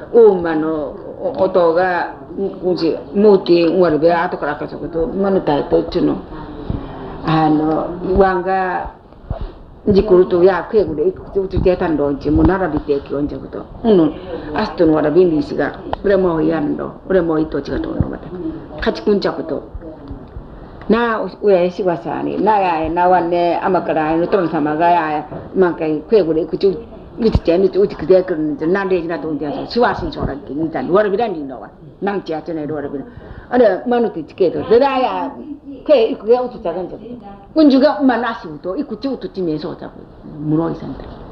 mano otoga uji muti ngwari be ato kara kaso kuto manu tai to chuno wanga njikuru to ya kwe gude ikutu tetan do nje munara biteki onje kuto aston wara bindi siga bremo yando bremo ito chiga to no mata kachikunja kuto na uya siwasani na ya na wanne amakara no ton samaga ya mankai kwe gude ikutu 밑에 우리 그대 그런 난데지나 동대서 시와신 저런 게 일단 워르비란 인도와 남자 전에 워르비란 아니 만우티 티켓도 내가야 그게 어떻게 작은 적 군주가 만나시부터 이 구치부터 팀에서 자고 물어 있었는데